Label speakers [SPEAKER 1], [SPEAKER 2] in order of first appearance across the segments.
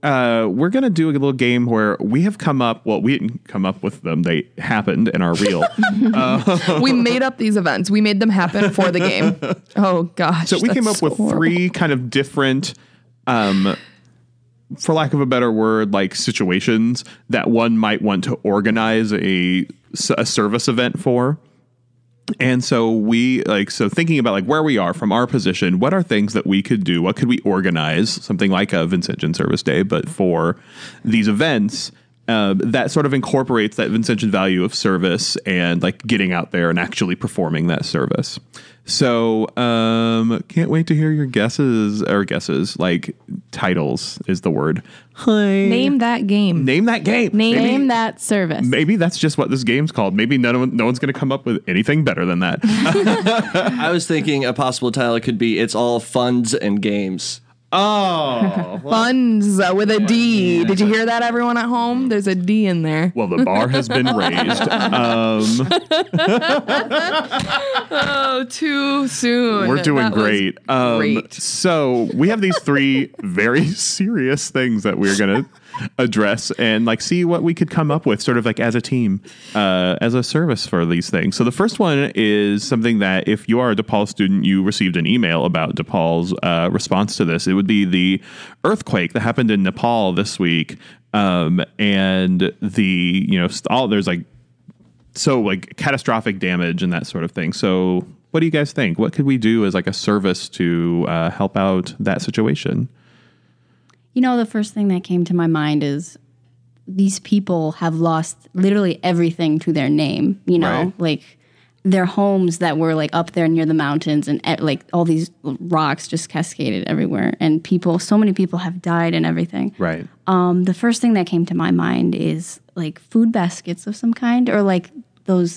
[SPEAKER 1] we're going to do a little game where we have come up, well, we didn't come up with them. They happened and are real.
[SPEAKER 2] We made up these events. We made them happen for the game. Oh, gosh.
[SPEAKER 1] So we came up with three kind of different, for lack of a better word, like situations that one might want to organize a service event for. And so thinking about like where we are from our position, what are things that we could do? What could we organize? Something like a Vincentian Service Day, but for these events that sort of incorporates that Vincentian value of service and like getting out there and actually performing that service. So can't wait to hear your guesses, like titles is the word. Hi.
[SPEAKER 2] Name that game.
[SPEAKER 1] Name that game.
[SPEAKER 3] Name that service.
[SPEAKER 1] Maybe that's just what this game's called. Maybe no one's going to come up with anything better than that.
[SPEAKER 4] I was thinking a possible title could be It's All Funds and Games.
[SPEAKER 1] Oh.
[SPEAKER 2] Funds with a D. Did you hear that, everyone at home? There's a D in there.
[SPEAKER 1] Well, the bar has been raised.
[SPEAKER 2] Oh, too soon.
[SPEAKER 1] We're doing
[SPEAKER 2] That was
[SPEAKER 1] great.
[SPEAKER 2] Great.
[SPEAKER 1] So we have these three very serious things that we're going to address and like see what we could come up with sort of like as a team, as a service for these things. So the first one is something that if you are a DePaul student, you received an email about DePaul's response to this. It would be the earthquake that happened in Nepal this week. And there's like catastrophic damage and that sort of thing. So what do you guys think? What could we do as like a service to help out that situation?
[SPEAKER 3] You know, the first thing that came to my mind is these people have lost literally everything to their name, you know,
[SPEAKER 1] Right.
[SPEAKER 3] like their homes that were like up there near the mountains and like all these rocks just cascaded everywhere. And so many people have died and everything.
[SPEAKER 1] Right.
[SPEAKER 3] The first thing that came to my mind is like food baskets of some kind or like those,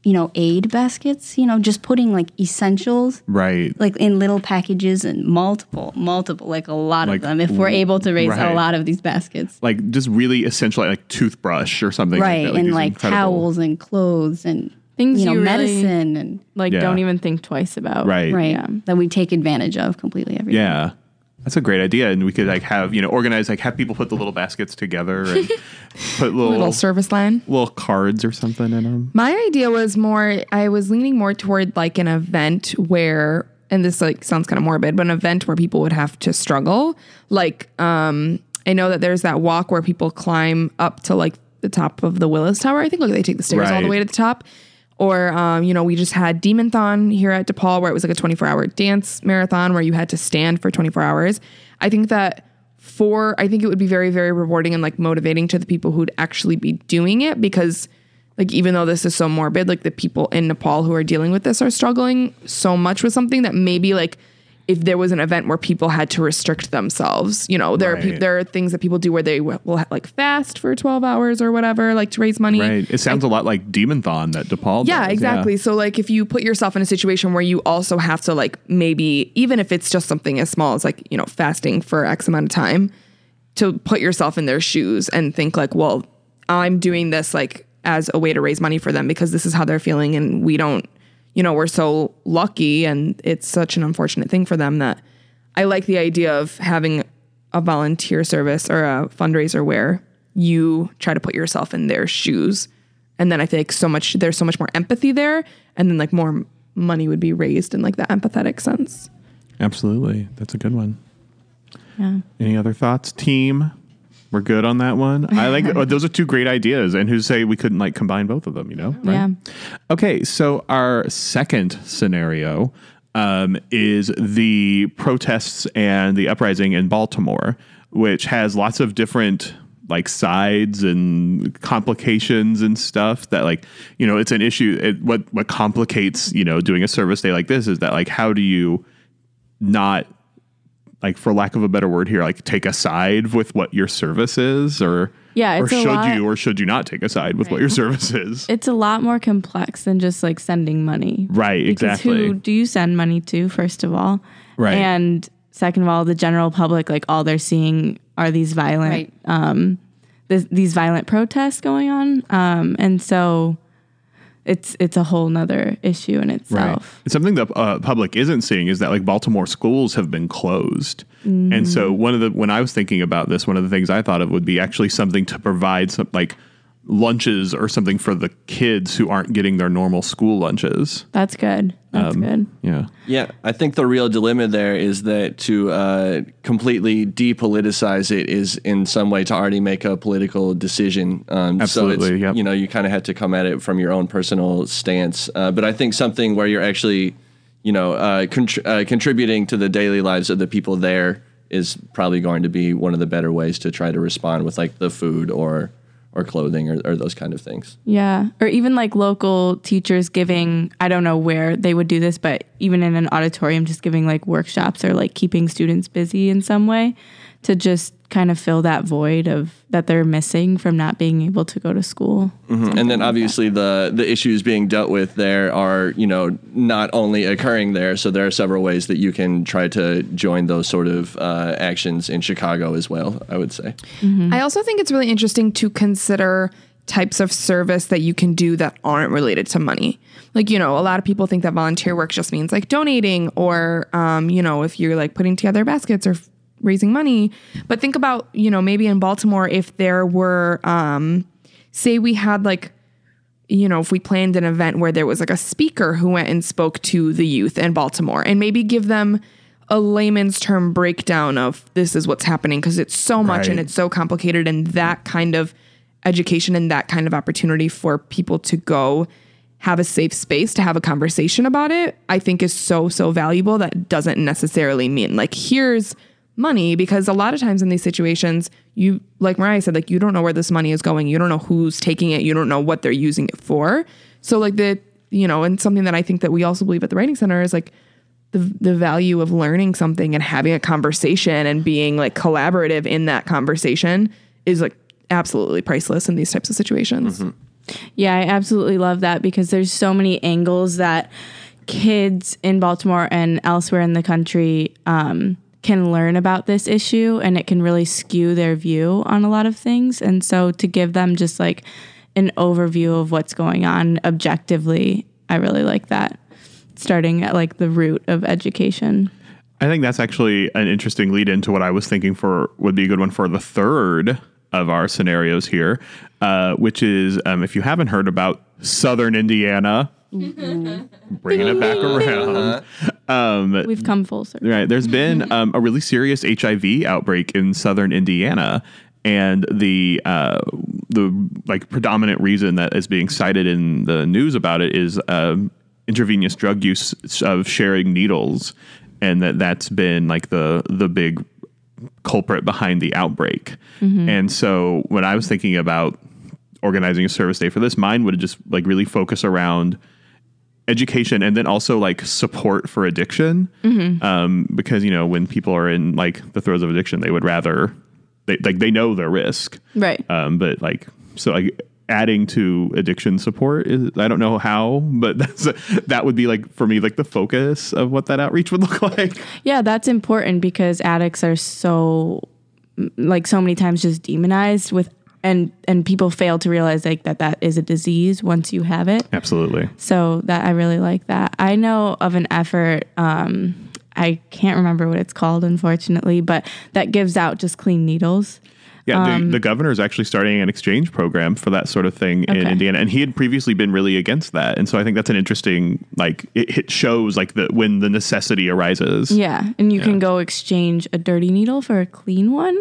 [SPEAKER 3] aid baskets, just putting like essentials.
[SPEAKER 1] Right.
[SPEAKER 3] Like in little packages and multiple, like a lot
[SPEAKER 1] Like,
[SPEAKER 3] of them. If we're able to raise
[SPEAKER 1] right.
[SPEAKER 3] a lot of these baskets.
[SPEAKER 1] Like just really essential, like toothbrush or something.
[SPEAKER 3] Right.
[SPEAKER 1] Like that,
[SPEAKER 3] And
[SPEAKER 1] these
[SPEAKER 3] like
[SPEAKER 1] incredible-
[SPEAKER 3] towels and clothes and
[SPEAKER 5] Things you really,
[SPEAKER 3] medicine and
[SPEAKER 5] like
[SPEAKER 1] Yeah.
[SPEAKER 5] don't even think twice about.
[SPEAKER 1] Right.
[SPEAKER 3] right.
[SPEAKER 5] Yeah.
[SPEAKER 3] That we take advantage of completely every day.
[SPEAKER 1] Yeah. That's a great idea. And we could like have, organize, like have people put the little baskets together and put
[SPEAKER 2] Little service line.
[SPEAKER 1] little cards or something in them.
[SPEAKER 2] My idea was I was leaning more toward like an event where, and this like sounds kind of morbid, but an event where people would have to struggle. Like, I know that there's that walk where people climb up to like the top of the Willis Tower. I think like they take the stairs all the
[SPEAKER 1] Right.
[SPEAKER 2] way to the top. Or, we just had Demonthon here at DePaul where it was like a 24-hour dance marathon where you had to stand for 24 hours. I think that I think it would be very, very rewarding and like motivating to the people who'd actually be doing it because like, even though this is so morbid, like the people in Nepal who are dealing with this are struggling so much with something that maybe like if there was an event where people had to restrict themselves, there are things that people do where they will like fast for 12 hours or whatever, like to raise money.
[SPEAKER 1] Right. It sounds a lot like Demonthon that DePaul
[SPEAKER 2] Yeah,
[SPEAKER 1] does.
[SPEAKER 2] exactly. So like if you put yourself in a situation where you also have to like maybe, even if it's just something as small as like, fasting for X amount of time, to put yourself in their shoes and think like, well, I'm doing this like as a way to raise money for them because this is how they're feeling and we don't, we're so lucky and it's such an unfortunate thing for them that I like the idea of having a volunteer service or a fundraiser where you try to put yourself in their shoes. And then I think there's so much more empathy there. And then like more money would be raised in like that empathetic sense.
[SPEAKER 1] Absolutely. That's a good one.
[SPEAKER 3] Yeah.
[SPEAKER 1] Any other thoughts, team? We're good on that one. I like those are two great ideas. And who's say we couldn't like combine both of them, right?
[SPEAKER 3] Yeah.
[SPEAKER 1] Okay, so our second scenario is the protests and the uprising in Baltimore, which has lots of different like sides and complications and stuff that like, it's an issue. What complicates, doing a service day like this is that like, how do you not, like, for lack of a better word here, like take a side with what your service is or should you not take a side with what your service is?
[SPEAKER 5] It's a lot more complex than just like sending money.
[SPEAKER 1] Right,
[SPEAKER 5] Because
[SPEAKER 1] exactly.
[SPEAKER 5] who do you send money to, first of all?
[SPEAKER 1] Right.
[SPEAKER 5] And second of all, the general public, like all they're seeing are these violent, these violent protests going on. And so it's a whole nother issue in itself.
[SPEAKER 1] It's something the public isn't seeing is that like Baltimore schools have been closed. And so when I was thinking about this, one of the things I thought of would be actually something to provide some like lunches or something for the kids who aren't getting their normal school lunches.
[SPEAKER 5] That's good. That's good.
[SPEAKER 1] Yeah.
[SPEAKER 4] Yeah, I think the real dilemma there is that to completely depoliticize it is in some way to already make a political decision.
[SPEAKER 1] Absolutely,
[SPEAKER 4] So it's,
[SPEAKER 1] yep.
[SPEAKER 4] you kind of have to come at it from your own personal stance. But I think something where you're actually, contributing to the daily lives of the people there is probably going to be one of the better ways to try to respond with like the food or clothing or those kind of things.
[SPEAKER 5] Yeah. Or even like local teachers giving, I don't know where they would do this, but even in an auditorium, just giving like workshops or like keeping students busy in some way to just kind of fill that void of that they're missing from not being able to go to school.
[SPEAKER 4] Mm-hmm. And then obviously the issues being dealt with there are, not only occurring there. So there are several ways that you can try to join those sort of actions in Chicago as well, I would say.
[SPEAKER 2] I also think it's really interesting to consider types of service that you can do that aren't related to money. Like, a lot of people think that volunteer work just means like donating or, if you're like putting together baskets or raising money. But think about, maybe in Baltimore, if there were, say we had like, if we planned an event where there was like a speaker who went and spoke to the youth in Baltimore and maybe give them a layman's term breakdown of this is what's happening because it's so much and it's so complicated, and that kind of education and that kind of opportunity for people to go have a safe space to have a conversation about it, I think is so, so valuable. That doesn't necessarily mean like, here's money, because a lot of times in these situations, you, like Mariah said, like you don't know where this money is going. You don't know who's taking it. You don't know what they're using it for. So like and something that I think that we also believe at the Writing Center is like the value of learning something and having a conversation and being like collaborative in that conversation is like absolutely priceless in these types of situations.
[SPEAKER 5] Yeah, I absolutely love that because there's so many angles that kids in Baltimore and elsewhere in the country can learn about this issue, and it can really skew their view on a lot of things. And so to give them just like an overview of what's going on objectively, I really like that, starting at like the root of education.
[SPEAKER 1] I think that's actually an interesting lead into what I was thinking would be a good one for the third of our scenarios here, which is if you haven't heard about Southern Indiana, bringing it back around.
[SPEAKER 5] We've come full circle.
[SPEAKER 1] Right. There's been a really serious HIV outbreak in Southern Indiana. And the like predominant reason that is being cited in the news about it is intravenous drug use of sharing needles. And that's been like the big culprit behind the outbreak. And so when I was thinking about organizing a service day for this, mine would just like really focus around education and then also like support for addiction. Because, when people are in like the throes of addiction, they would rather they know their risk.
[SPEAKER 5] Right.
[SPEAKER 1] But like, so like adding to addiction support is, I don't know how, but that would be like, for me, like the focus of what that outreach would look like.
[SPEAKER 5] Yeah, that's important because addicts are so many times just demonized and people fail to realize like that is a disease once you have it.
[SPEAKER 1] Absolutely.
[SPEAKER 5] So that I really like that. I know of an effort, I can't remember what it's called, unfortunately, but that gives out just clean needles.
[SPEAKER 1] Yeah, the governor is actually starting an exchange program for that sort of thing in Indiana, and he had previously been really against that. And so I think that's an interesting, like, it shows like when the necessity arises.
[SPEAKER 5] Yeah, and you can go exchange a dirty needle for a clean one.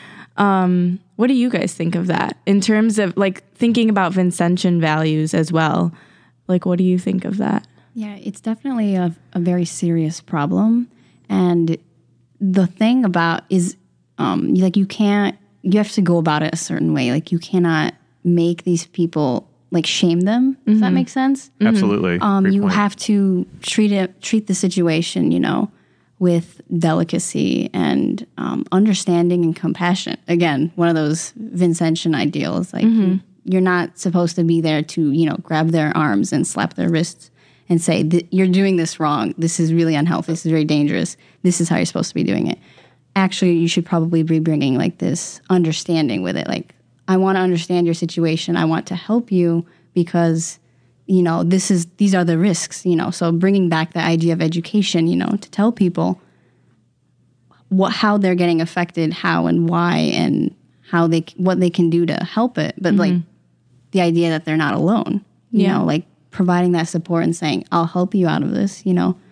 [SPEAKER 5] What do you guys think of that in terms of like thinking about Vincentian values as well? Like, what do you think of that?
[SPEAKER 3] Yeah, it's definitely a very serious problem. And the thing about is like you have to go about it a certain way. Like you cannot make these people like shame them. Does that make sense?
[SPEAKER 1] Absolutely.
[SPEAKER 3] You have to treat the situation, with delicacy and understanding and compassion. Again, one of those Vincentian ideals. Like you're not supposed to be there to, grab their arms and slap their wrists and say, you're doing this wrong. This is really unhealthy. This is very dangerous. This is how you're supposed to be doing it. Actually, you should probably be bringing like this understanding with it. Like, I want to understand your situation. I want to help you because, you know, these are the risks, you know. So bringing back the idea of education, you know, to tell people how they're getting affected, how and why, and what they can do to help it. But like the idea that they're not alone, you know, like providing that support and saying, I'll help you out of this, you know.